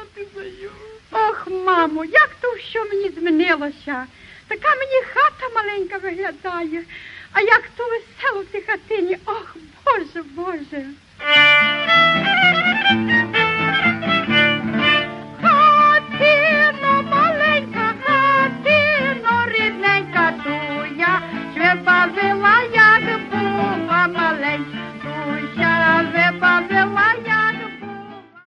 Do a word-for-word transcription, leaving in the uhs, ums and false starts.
ти даю. Ох, мамо, як то що мені змінилося. Така мені хата маленька виглядає. А як то весело в тій хатині. Ох, Боже, Боже.